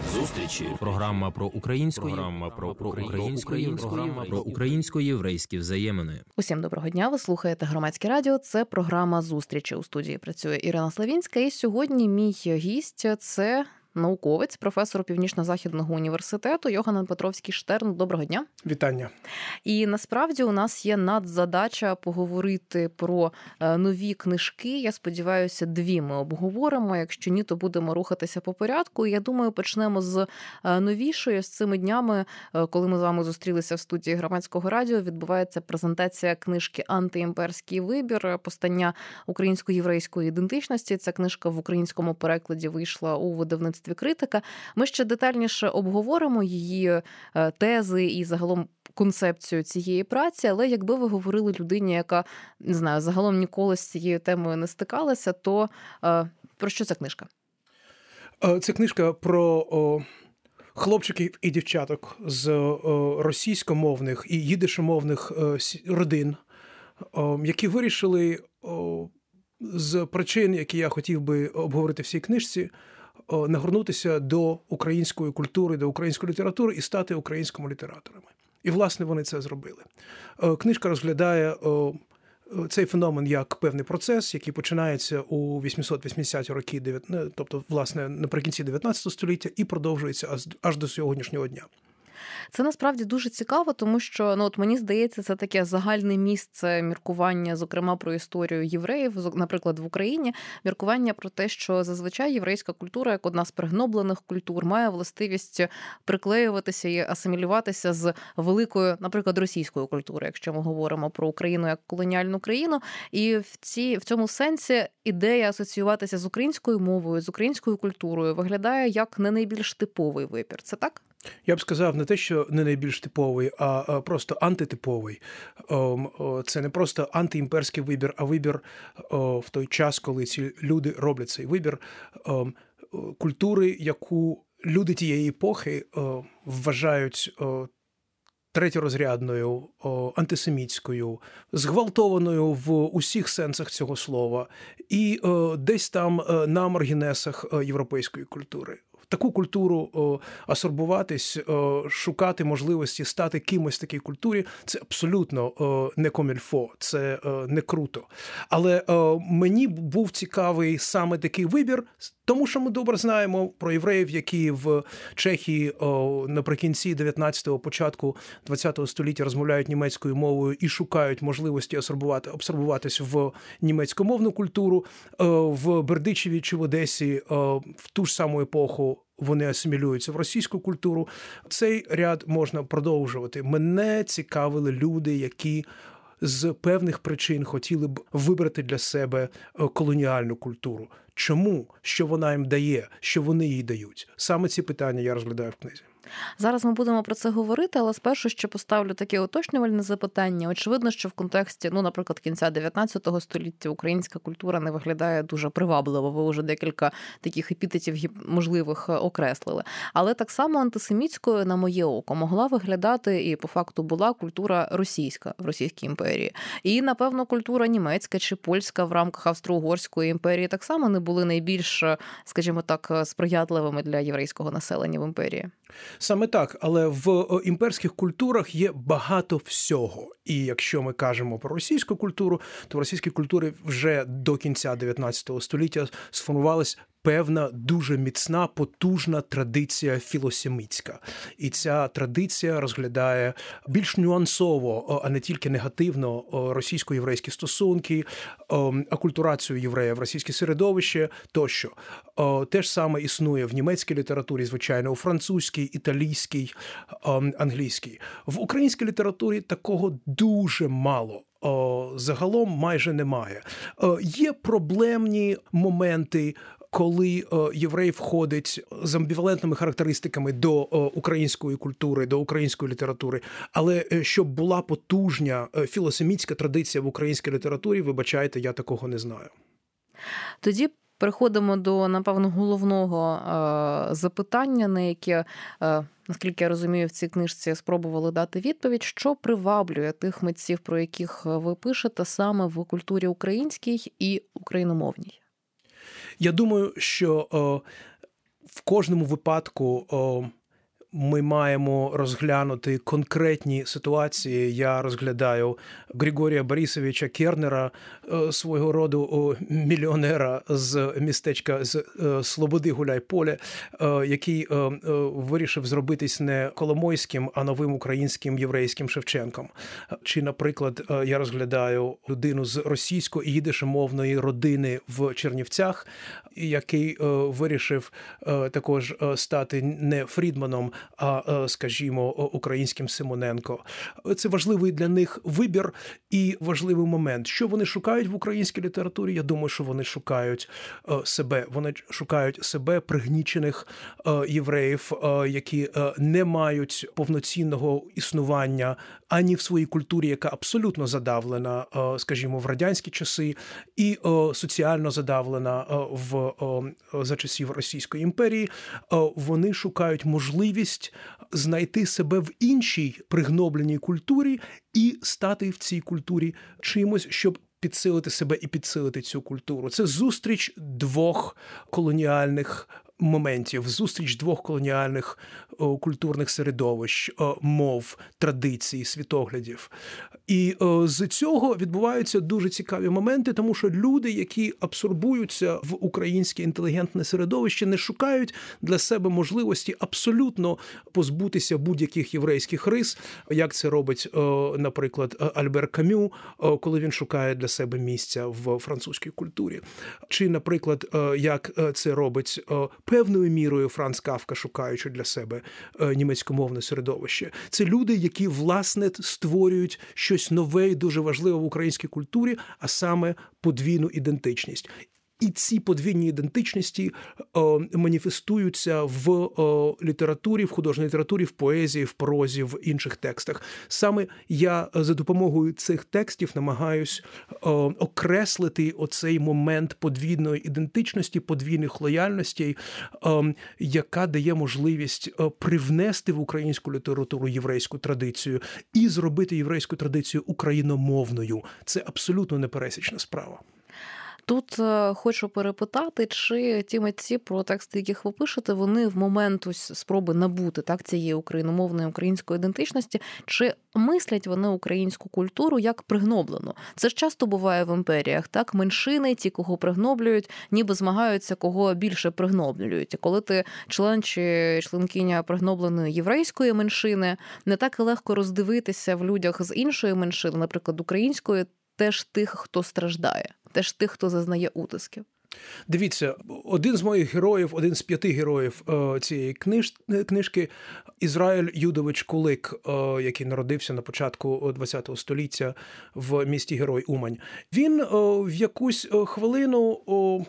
Зустрічі. Програма про українсько-єврейські взаємини. Усім доброго дня. Ви слухаєте Громадське радіо. Це програма «Зустрічі». У студії працює Ірина Славінська. І сьогодні мій гість – це науковець, професор Північно-Західного університету Йоганнен Петровський-Штерн. Доброго дня. Вітання. І насправді у нас є надзадача поговорити про нові книжки. Я сподіваюся, дві ми обговоримо. Якщо ні, то будемо рухатися по порядку. Я думаю, почнемо з новішої. З цими днями, коли ми з вами зустрілися в студії Громадського радіо, відбувається презентація книжки «Антиімперський вибір. Постання українсько-єврейської ідентичності». Ця книжка в українському перекладі вийшла у видавництві «Критика». Ми ще детальніше обговоримо її тези і загалом концепцію цієї праці, але якби ви говорили людині, яка, не знаю, загалом ніколи з цією темою не стикалася, то про що ця книжка? Це книжка про хлопчиків і дівчаток з російськомовних і їдишомовних родин, які вирішили з причин, які я хотів би обговорити в цій книжці, нагорнутися до української культури, до української літератури і стати українськими літераторами. І, власне, вони це зробили. Книжка розглядає цей феномен як певний процес, який починається у 880-ті роки, тобто, власне, наприкінці 19 століття і продовжується аж до сьогоднішнього дня. Це насправді дуже цікаво, тому що, от мені здається, це таке загальне місце міркування, зокрема, про історію євреїв, наприклад, в Україні, міркування про те, що зазвичай єврейська культура, як одна з пригноблених культур, має властивість приклеюватися і асимілюватися з великою, наприклад, російською культурою, якщо ми говоримо про Україну як колоніальну країну. І в цьому сенсі ідея асоціюватися з українською мовою, з українською культурою виглядає як не найбільш типовий вибір. Це так? Я б сказав не те, що не найбільш типовий, а просто антитиповий. Це не просто антиімперський вибір, а вибір в той час, коли ці люди роблять цей вибір культури, яку люди тієї епохи вважають третьорозрядною, антисемітською, зґвалтованою в усіх сенсах цього слова і десь там на маргінесах європейської культури. Таку культуру асорбуватись, шукати можливості стати кимось в такій культурі – це абсолютно не комільфо, це не круто. Але мені був цікавий саме такий вибір, тому що ми добре знаємо про євреїв, які в Чехії наприкінці 19-го, початку 20-го століття розмовляють німецькою мовою і шукають можливості абсорбуватись в німецькомовну культуру. В Бердичеві чи в Одесі в ту ж саму епоху вони асимілюються в російську культуру. Цей ряд можна продовжувати. Мене цікавили люди, які з певних причин хотіли б вибрати для себе колоніальну культуру. Чому? Що вона їм дає? Що вони їй дають? Саме ці питання я розглядаю в книзі. Зараз ми будемо про це говорити, але спершу ще поставлю таке уточнювальне запитання. Очевидно, що в контексті, наприклад, кінця 19 століття українська культура не виглядає дуже привабливо. Ви вже декілька таких епітетів можливих окреслили. Але так само антисемітською, на моє око, могла виглядати і по факту була культура російська в Російській імперії. І, напевно, культура німецька чи польська в рамках Австро-Угорської імперії так само не були найбільш, скажімо так, сприятливими для єврейського населення в імперії. Саме так, але в імперських культурах є багато всього. І якщо ми кажемо про російську культуру, то в російській культурі вже до кінця 19 століття сформувалась певна, дуже міцна, потужна традиція філосемітська. І ця традиція розглядає більш нюансово, а не тільки негативно, російсько-єврейські стосунки, акультурацію євреїв в російське середовище тощо. Те ж саме існує в німецькій літературі, звичайно, у французькій, італійській, англійській. В українській літературі такого дуже мало. Загалом майже немає. Є проблемні моменти, коли єврей входить з амбівалентними характеристиками до української культури, до української літератури, але щоб була потужна філосемітська традиція в українській літературі, вибачайте, я такого не знаю. Тоді переходимо до, напевно, головного запитання, на яке, наскільки я розумію, в цій книжці спробували дати відповідь. Що приваблює тих митців, про яких ви пишете, саме в культурі українській і україномовній? Я думаю, що в кожному випадку ми маємо розглянути конкретні ситуації. Я розглядаю Григорія Борисовича Кернера, свого роду мільйонера з містечка з Слободи Гуляйполе, який вирішив зробитись не Коломойським, а новим українським єврейським Шевченком. Чи, наприклад, я розглядаю людину з російсько- і їдишомовної родини в Чернівцях, який вирішив також стати не Фрідманом, а, скажімо, українським Симоненко. Це важливий для них вибір і важливий момент. Що вони шукають в українській літературі? Я думаю, що вони шукають себе. Вони шукають себе, пригнічених євреїв, які не мають повноцінного існування ані в своїй культурі, яка абсолютно задавлена, скажімо, в радянські часи, і соціально задавлена за часів Російської імперії. Вони шукають можливість знайти себе в іншій пригнобленій культурі і стати в цій культурі чимось, щоб підсилити себе і підсилити цю культуру. Це зустріч двох колоніальних моментів, зустріч двох колоніальних культурних середовищ, мов, традицій, світоглядів. І з цього відбуваються дуже цікаві моменти, тому що люди, які абсорбуються в українське інтелігентне середовище, не шукають для себе можливості абсолютно позбутися будь-яких єврейських рис, як це робить, наприклад, Альбер Камю, коли він шукає для себе місця в французькій культурі. Чи, наприклад, як це робить певною мірою Франц Кафка, шукаючи для себе німецькомовне середовище. Це люди, які, власне, створюють щось нове і дуже важливе в українській культурі, а саме подвійну ідентичність. І ці подвійні ідентичності маніфестуються в літературі, в художній літературі, в поезії, в прозі, в інших текстах. Саме я за допомогою цих текстів намагаюсь окреслити оцей момент подвійної ідентичності, подвійних лояльностей, яка дає можливість привнести в українську літературу єврейську традицію і зробити єврейську традицію україномовною. Це абсолютно непересічна справа. Тут хочу перепитати, чи ті митці, про тексти, яких ви пишете, вони в момент ось спроби набути цієї україномовної української ідентичності, чи мислять вони українську культуру як пригноблену? Це ж часто буває в імперіях, так? Меншини, ті, кого пригноблюють, ніби змагаються, кого більше пригноблюють. І коли ти член чи членкиня пригнобленої єврейської меншини, не так і легко роздивитися в людях з іншої меншини, наприклад, української, теж тих, хто страждає, теж тих, хто зазнає утисків. Дивіться, один з моїх героїв, один з 5 героїв цієї книжки – Ізраїль Юдович Кулик, який народився на початку ХХ століття в місті Герой Умань. Він в якусь хвилину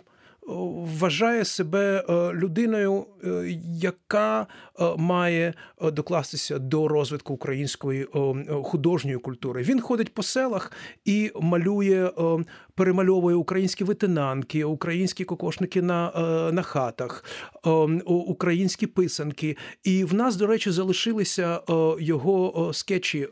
вважає себе людиною, яка має докластися до розвитку української художньої культури. Він ходить по селах і малює, перемальовує українські витинанки, українські кокошники на хатах, українські писанки. І в нас, до речі, залишилися його скетчі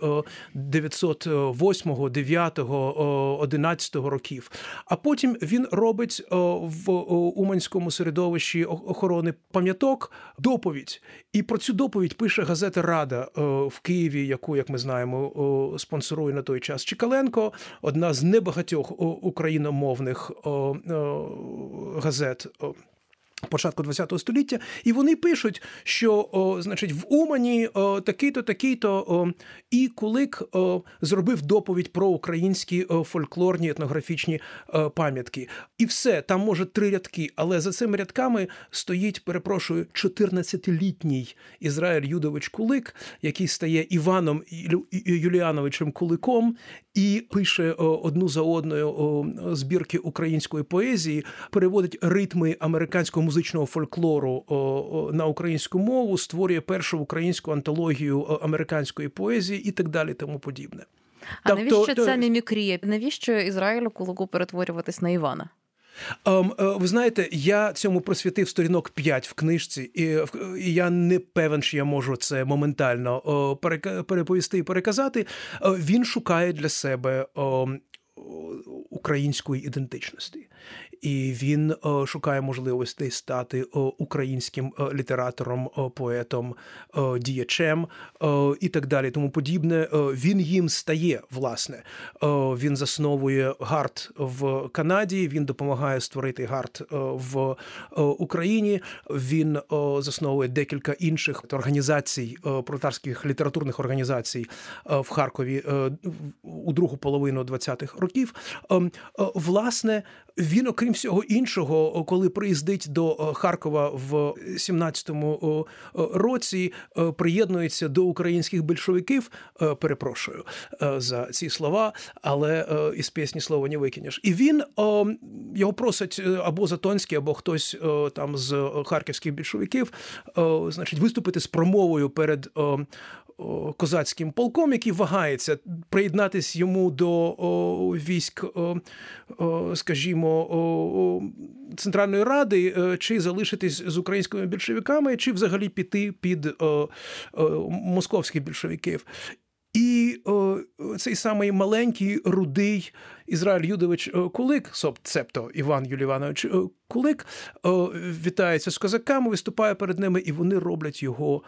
908, 9, 11 років. А потім він робить в уманському середовищі охорони пам'яток доповідь. І про цю доповідь пише газета «Рада» в Києві, яку, як ми знаємо, спонсорує на той час Чекаленко, одна з небагатьох україномовних газет початку ХХ століття, і вони пишуть, що, значить, в Умані такий-то, такий-то, і Кулик зробив доповідь про українські фольклорні етнографічні пам'ятки. І все, там, може, 3 рядки, але за цими рядками стоїть, перепрошую, 14-літній Ізраїль Юдович Кулик, який стає Іваном Юліановичем Куликом і пише одну за одною збірки української поезії, переводить ритми американського музичного фольклору на українську мову, створює першу українську антологію американської поезії і так далі, тому подібне. А навіщо ця мімікрія? Навіщо Ізраїлю Кулику перетворюватись на Івана? Ви знаєте, я цьому присвятив сторінок 5 в книжці, і я не певен, що я можу це моментально переповісти і переказати. Він шукає для себе української ідентичності. і він шукає можливостей стати українським літератором, поетом, діячем і так далі, тому подібне. Він їм стає, власне. Він засновує ГАРД в Канаді, він допомагає створити ГАРД в Україні, він засновує декілька інших організацій, пролетарських літературних організацій в Харкові у другу половину 20-х років. Власне, він, окрім всього іншого, коли приїздить до Харкова в 17-му році, приєднується до українських більшовиків, перепрошую за ці слова, але із пісні слова не викинеш. І він, його просить або Затонський, або хтось там з харківських більшовиків, значить, виступити з промовою перед козацьким полком, який вагається приєднатись йому до військ, скажімо, Центральної Ради, чи залишитись з українськими більшовиками, чи взагалі піти під московських більшовиків. І цей самий маленький, рудий Ізраїль Юдович Кулик, цебто Іван Юлій Іванович Кулик, вітається з козаками, виступає перед ними, і вони роблять його,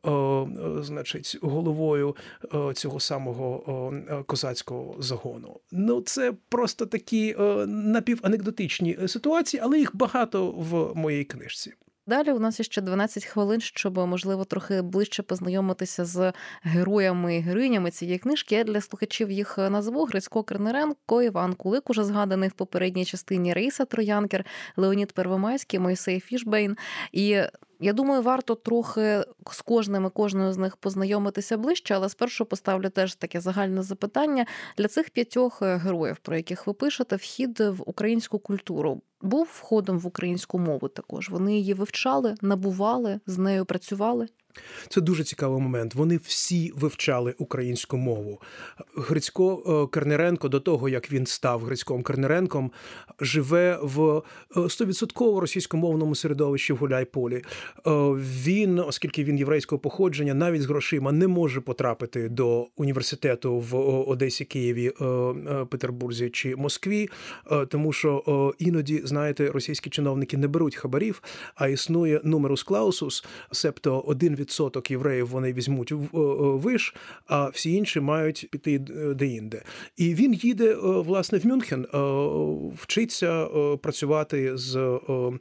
значить, головою цього самого козацького загону. Ну, це просто такі напіванекдотичні ситуації, але їх багато в моїй книжці. Далі у нас є ще 12 хвилин, щоб, можливо, трохи ближче познайомитися з героями і героїнями цієї книжки. Я для слухачів їх назву: Грицько Корниєнко, Іван Кулик, уже згаданий в попередній частині, Раїса Троянкер, Леонід Первомайський, Мойсей Фішбейн. І я думаю, варто трохи з кожною з них познайомитися ближче, але спершу поставлю теж таке загальне запитання. Для цих 5 героїв, про яких ви пишете, вхід в українську культуру був входом в українську мову також? Вони її вивчали, набували, з нею працювали? Це дуже цікавий момент. Вони всі вивчали українську мову. Грицько Корниєнко, до того, як він став Грицьком Корниєнком, живе в 100% російськомовному середовищі в Гуляйполі. Він, оскільки він єврейського походження, навіть з грошима не може потрапити до університету в Одесі, Києві, Петербурзі чи Москві, тому що іноді, знаєте, російські чиновники не беруть хабарів, а існує нумерус клаусус, себто 1% євреїв вони візьмуть виш, а всі інші мають піти деінде. І він їде, власне, в Мюнхен, вчиться працювати з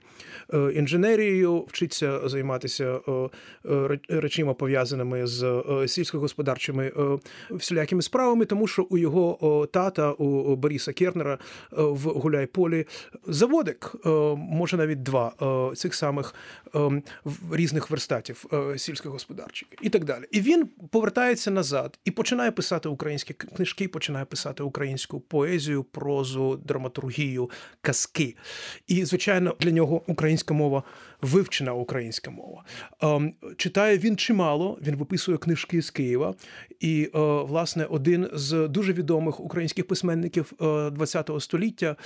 інженерією, вчиться займатися речима, пов'язаними з сільськогосподарчими всілякими справами, тому що у його тата, у Бориса Кернера, в Гуляйполі заводик, може навіть 2 цих самих різних верстатів сільськогосподарчих і так далі. І він повертається назад і починає писати українські книжки, починає писати українську поезію, прозу, драматургію, казки. І, звичайно, для нього українська мова вивчена українська мова. Читає він чимало, він виписує книжки з Києва. І, власне, один з дуже відомих українських письменників ХХ століття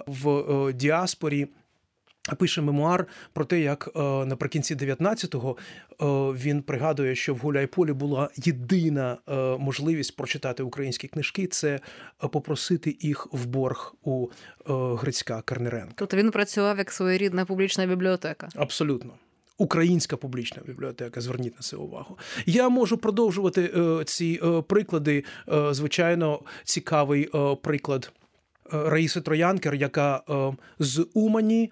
в діаспорі пише мемуар про те, як наприкінці 19-го він пригадує, що в Гуляйполі була єдина можливість прочитати українські книжки – це попросити їх в борг у Грицька Корниєнка. Тобто він працював як своєрідна публічна бібліотека? Абсолютно. Українська публічна бібліотека, зверніть на це увагу. Я можу продовжувати ці приклади. Звичайно, цікавий приклад Раїси Троянкер, яка з Умані,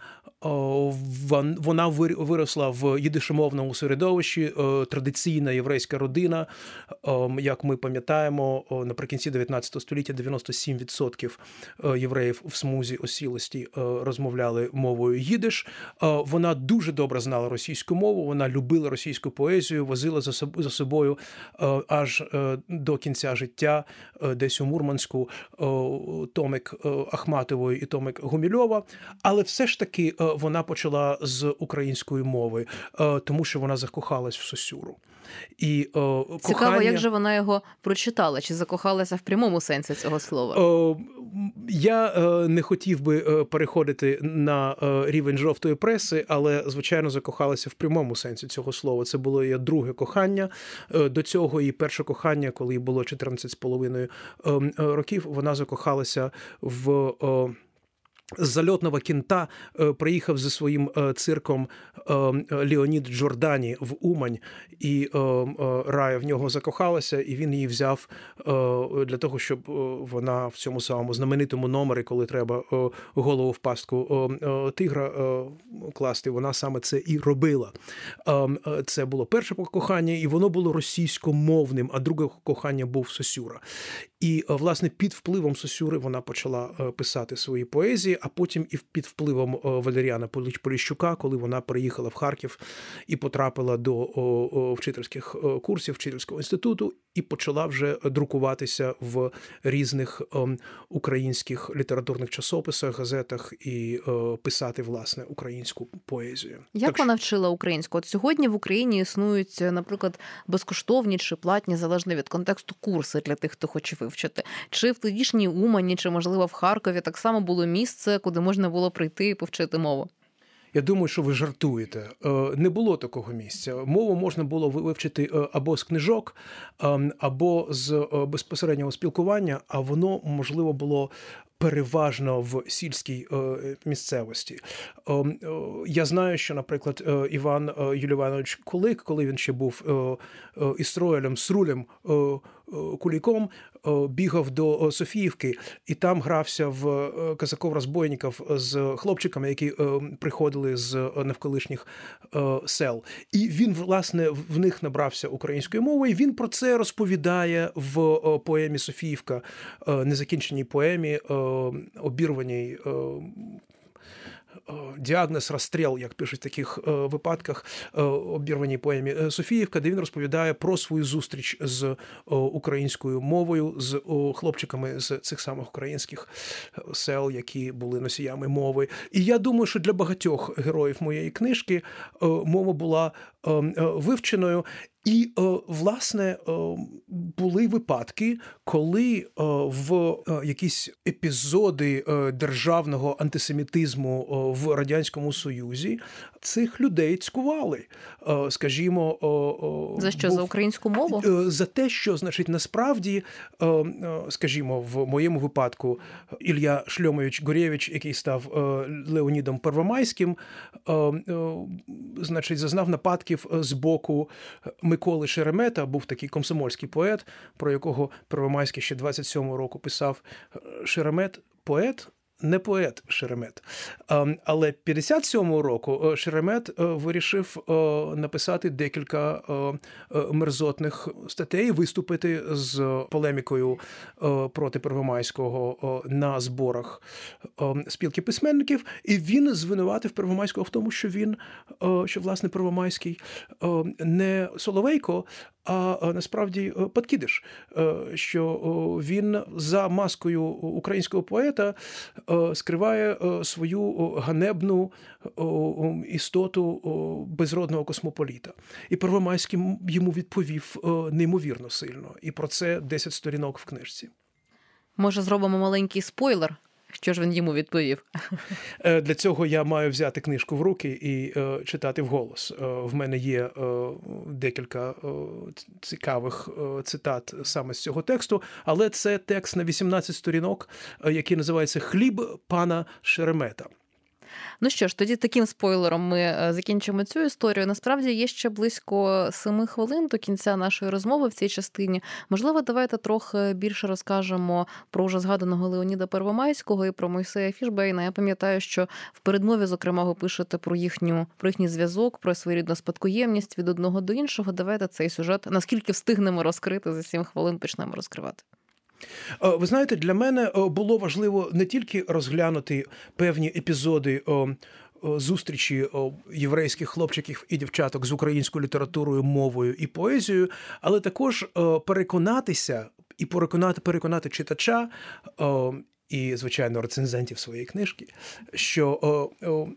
вона виросла в їдишомовному середовищі, традиційна єврейська родина. Як ми пам'ятаємо, наприкінці 19 століття 97% євреїв в смузі осілості розмовляли мовою їдиш. Вона дуже добре знала російську мову, вона любила російську поезію, возила за собою аж до кінця життя десь у Мурманську томик Ахматової і томик Гумільова, але все ж таки вона почала з української мови, тому що вона закохалась в Сосюру. І цікаво, як же вона його прочитала? Чи закохалася в прямому сенсі цього слова? Я не хотів би переходити на рівень жовтої преси, але, звичайно, закохалася в прямому сенсі цього слова. Це було її друге кохання. До цього її перше кохання, коли їй було 14,5 років, вона закохалася в з зальотного кінта приїхав зі своїм цирком Леонід Джордані в Умань, і Рая в нього закохалася, і він її взяв для того, щоб вона в цьому самому знаменитому номері, коли треба голову в пастку тигра класти, вона саме це і робила. Це було перше кохання, і воно було російськомовним, а друге кохання був Сосюра. І, власне, під впливом Сосюри вона почала писати свої поезії, а потім і під впливом Валеріана Поліщука, коли вона переїхала в Харків і потрапила до вчительських курсів, вчительського інституту, і почала вже друкуватися в різних українських літературних часописах, газетах і писати, власне, українську поезію. Як вона вчила українську? От сьогодні в Україні існують, наприклад, безкоштовні чи платні, залежно від контексту, курси для тих, хто хоче вивчити. Чи в тодішній Умані, чи, можливо, в Харкові так само було місце, куди можна було прийти і повчити мову? Я думаю, що ви жартуєте. Не було такого місця. Мову можна було вивчити або з книжок, або з безпосереднього спілкування, а воно, можливо, було переважно в сільській місцевості. Я знаю, що, наприклад, Іван Юліванович Кулик, коли він ще був істроїлем, срулем, куліком, бігав до Софіївки і там грався в казаков-розбойників з хлопчиками, які приходили з навколишніх сел. І він, власне, в них набрався української мови, і він про це розповідає в поемі «Софіївка», незакінченій поемі, обірваній діагноз, розстріл, як пишуть в таких випадках, обірваній поемі «Софіївка», де він розповідає про свою зустріч з українською мовою, з хлопчиками з цих самих українських сел, які були носіями мови. І я думаю, що для багатьох героїв моєї книжки мова була вивченою. І, власне, були випадки, коли в якісь епізоди державного антисемітизму в Радянському Союзі цих людей цькували. Скажімо... За що? За українську мову? За те, що, значить, насправді, скажімо, в моєму випадку Ілля Шльомович Гурєвич, який став Леонідом Первомайським, значить, зазнав нападків з боку Миколи Шеремета, був такий комсомольський поет, про якого Первомайський ще 27-го року писав: Шеремет – поет, не поет Шеремет. Але 57-го року Шеремет вирішив написати декілька мерзотних статей, виступити з полемікою проти Первомайського на зборах спілки письменників, і він звинуватив Первомайського в тому, що власне Первомайський не Соловейко, а насправді Подкидиш, що він за маскою українського поета скриває свою ганебну істоту безродного космополіта. І Первомайський йому відповів неймовірно сильно. І про це 10 сторінок в книжці. Може, зробимо маленький спойлер? Що ж він йому відповів? Для цього я маю взяти книжку в руки і читати вголос. В мене є декілька цікавих цитат саме з цього тексту, але це текст на 18 сторінок, який називається «Хліб пана Шеремета». Ну що ж, тоді таким спойлером ми закінчимо цю історію. Насправді є ще близько 7 хвилин до кінця нашої розмови в цій частині. Можливо, давайте трохи більше розкажемо про вже згаданого Леоніда Первомайського і про Мойсея Фішбейна. Я пам'ятаю, що в передмові, зокрема, ви пишете про їхній зв'язок, про своєрідну спадкоємність від одного до іншого. Давайте цей сюжет, наскільки встигнемо розкрити, за 7 хвилин почнемо розкривати. Ви знаєте, для мене було важливо не тільки розглянути певні епізоди зустрічі єврейських хлопчиків і дівчаток з українською літературою, мовою і поезією, але також переконатися і переконати читача і, звичайно, рецензентів своєї книжки, що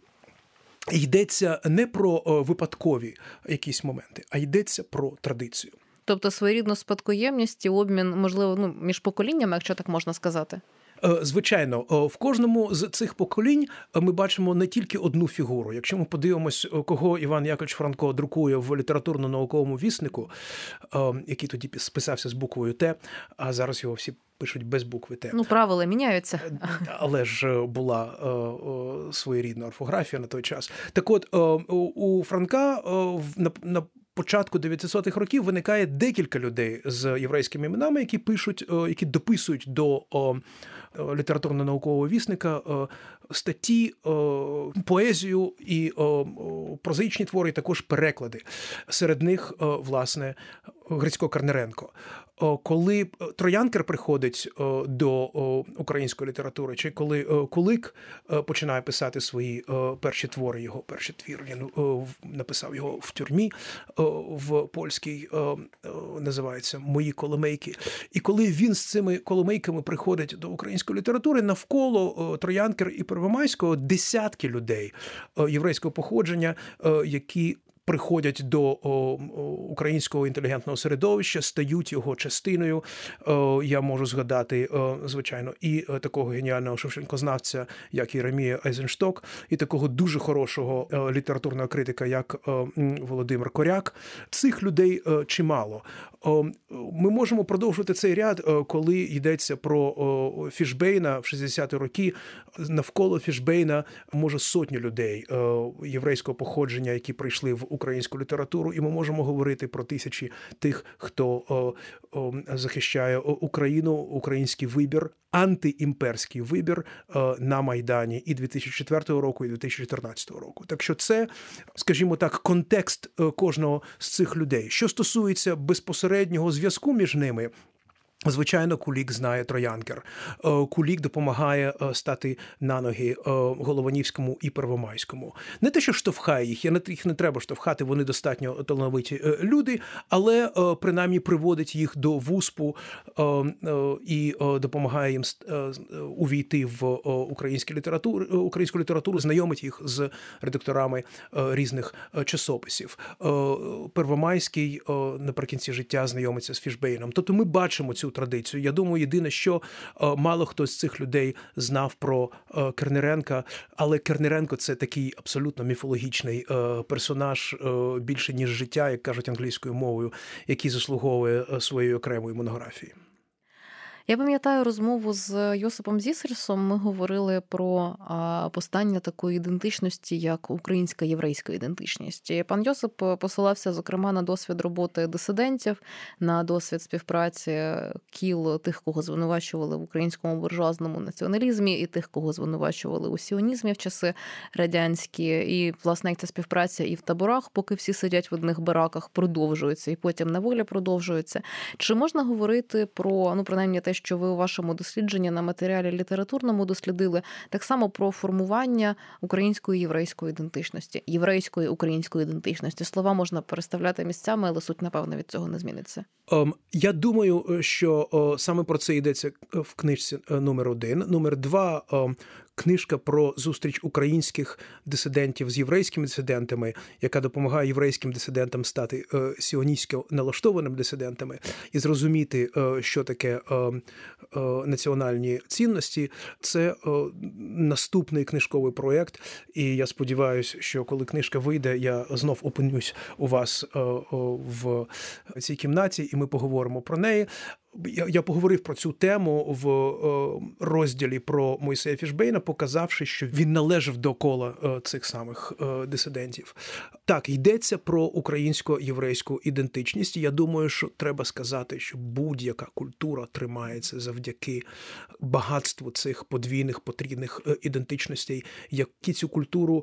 йдеться не про випадкові якісь моменти, а йдеться про традицію. Тобто своєрідну спадкоємність і обмін, можливо, між поколіннями, якщо так можна сказати? Звичайно, в кожному з цих поколінь ми бачимо не тільки одну фігуру. Якщо ми подивимось, кого Іван Яковлевич Франко друкує в літературно-науковому віснику, який тоді списався з буквою Т, а зараз його всі пишуть без букви Т. Правила міняються. Але ж була своєрідна орфографія на той час. Так от, у Франка на початку 900-х років виникає декілька людей з єврейськими іменами, які пишуть, які дописують до літературно-наукового вісника статті, поезію і прозаїчні твори, і також переклади. Серед них, власне, Грицько Корнієнко. Коли Троянкер приходить до української літератури, чи коли Кулик починає писати свої перші твори, його перший твір, він написав його в тюрмі в польській, називається «Мої коломейки». І коли він з цими коломейками приходить до української літератури, навколо Троянкер і Первомайського десятки людей єврейського походження, які приходять до українського інтелігентного середовища, стають його частиною. Я можу згадати, звичайно, і такого геніального шевченкознавця, як Єремія Айзеншток, і такого дуже хорошого літературного критика, як Володимир Коряк. Цих людей чимало. Ми можемо продовжувати цей ряд, коли йдеться про Фішбейна в 60-ті роки. Навколо Фішбейна, може, сотні людей єврейського походження, які прийшли в українську літературу, і ми можемо говорити про тисячі тих, хто захищає Україну, український вибір, антиімперський вибір на Майдані і 2004 року, і 2014 року. Так що це, скажімо так, контекст кожного з цих людей. Що стосується безпосереднього зв'язку між ними, звичайно, Кулик знає Троянкер. Кулик допомагає стати на ноги Голованівському і Первомайському. Не те, що штовхає їх, їх не треба штовхати, вони достатньо талановиті люди, але принаймні приводить їх до вуспу і допомагає їм увійти в українську літературу, знайомить їх з редакторами різних часописів. Первомайський наприкінці життя знайомиться з Фішбейном. Тобто ми бачимо цю традицію. Я думаю, єдине, що мало хто з цих людей знав про Корнієнка, але Корнієнко – це такий абсолютно міфологічний персонаж, більше ніж життя, як кажуть англійською мовою, який заслуговує своєї окремої монографії. Я пам'ятаю розмову з Йосипом Зісельсом. Ми говорили про постання такої ідентичності, як українська єврейська ідентичність. І пан Йосип посилався, зокрема, на досвід роботи дисидентів, на досвід співпраці кіл тих, кого звинувачували в українському буржуазному націоналізмі, і тих, кого звинувачували у сіонізмі в часи радянські. І, власне, як ця співпраця і в таборах, поки всі сидять в одних бараках, продовжується, і потім на волі продовжується. Чи можна говорити про, принаймні, те, що ви у вашому дослідженні на матеріалі літературному дослідили, так само про формування української єврейської ідентичності, єврейської української ідентичності? Слова можна переставляти місцями, але суть, напевно, від цього не зміниться. Я думаю, що саме про це йдеться в книжці номер 1. Номер 2 книжка про зустріч українських дисидентів з єврейськими дисидентами, яка допомагає єврейським дисидентам стати сіоністсько налаштованими дисидентами і зрозуміти, що таке національні цінності. Це наступний книжковий проєкт, і я сподіваюся, що коли книжка вийде, я знов опинюсь у вас в цій кімнаті, і ми поговоримо про неї. Я поговорив про цю тему в розділі про Мойсея Фішбейна, показавши, що він належав до кола цих самих дисидентів. Так, йдеться про українсько-єврейську ідентичність. Я думаю, що треба сказати, що будь-яка культура тримається завдяки багатству цих подвійних, потрійних ідентичностей, які цю культуру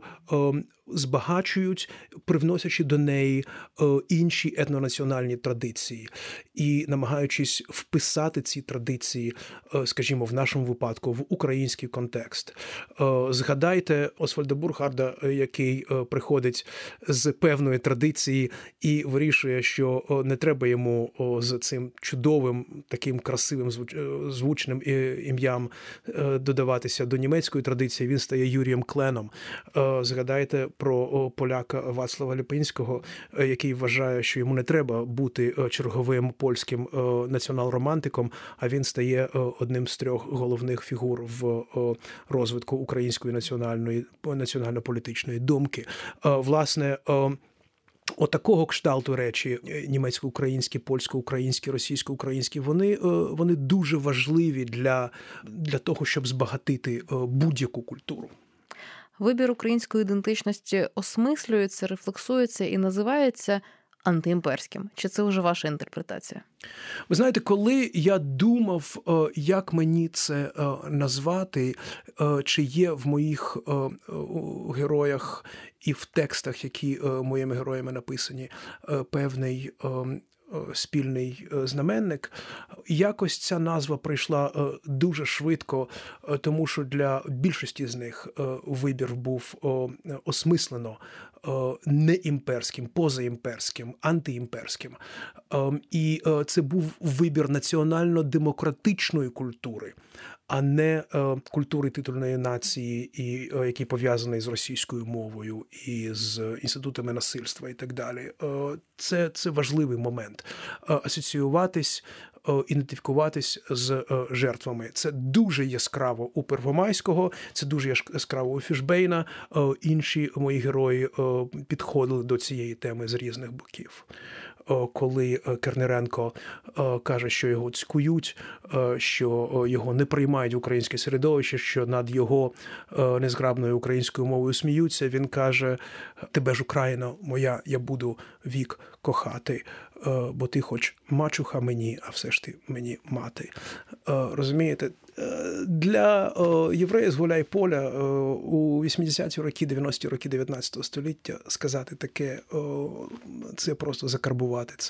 збагачують, привносячи до неї інші етнонаціональні традиції і намагаючись вписати ці традиції, скажімо, в нашому випадку, в український контекст. Згадайте Освальда Бурхарда, який приходить з певної традиції і вирішує, що не треба йому з цим чудовим, таким красивим, звучним ім'ям додаватися до німецької традиції. Він стає Юрієм Кленом. Згадайте про поляка Вацлава Ліпинського, який вважає, що йому не треба бути черговим польським націонал-романтиком, а він стає одним з 3 головних фігур в розвитку української національно-політичної думки. Власне, отакого кшталту речі німецько-українські, польсько-українські, російсько-українські, вони дуже важливі для того, щоб збагатити будь-яку культуру. Вибір української ідентичності осмислюється, рефлексується і називається антиімперським. Чи це вже ваша інтерпретація? Ви знаєте, коли я думав, як мені це назвати, чи є в моїх героях і в текстах, які моїми героями написані, певний спільний знаменник, якось ця назва прийшла дуже швидко, тому що для більшості з них вибір був осмислено не імперським, позаімперським, антиімперським. І це був вибір національно-демократичної культури, а не культури титульної нації, який пов'язаний з російською мовою і з інститутами насильства і так далі. Це важливий момент. Асоціюватись, ідентифікуватись з жертвами. Це дуже яскраво у Первомайського, це дуже яскраво у Фішбейна. Інші мої герої підходили до цієї теми з різних боків. Коли Кернеренко каже, що його цькують, що його не приймають в українське середовище, що над його незграбною українською мовою сміються, він каже: «Тебе ж, Україно моя, я буду вік кохати, бо ти хоч мачуха мені, а все ж ти мені мати». Розумієте? Для єврея з Гуляйполя у 80-ті роки, 90-ті роки 19 століття сказати таке, це просто закарбувати це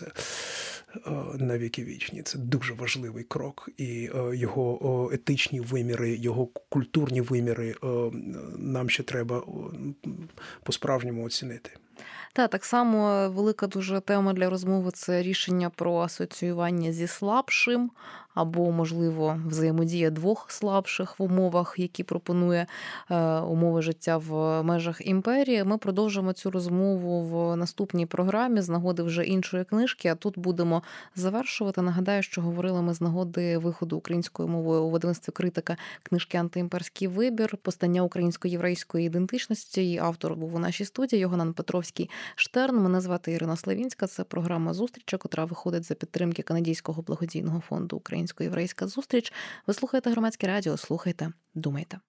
на віки вічні. Це дуже важливий крок. І його етичні виміри, його культурні виміри нам ще треба по-справжньому оцінити. Так само велика дуже тема для розмови – це рішення про асоціювання зі слабшим, або, можливо, взаємодія 2 слабших в умовах, які пропонує умови життя в межах імперії. Ми продовжимо цю розмову в наступній програмі з нагоди вже іншої книжки, а тут будемо завершувати. Нагадаю, що говорили ми з нагоди виходу українською мовою у видавництві «Критика» книжки «Антиімперський вибір. Постання українсько-єврейської ідентичності». Її автор був у нашій студії Йоган Петровський-Штерн. Мене звати Ірина Славінська. Це програма «Зустріча», котра виходить за підтримки Канадського благодійного фонду «Українсько-єврейська зустріч». Ви слухаєте Громадське радіо, слухайте, думайте.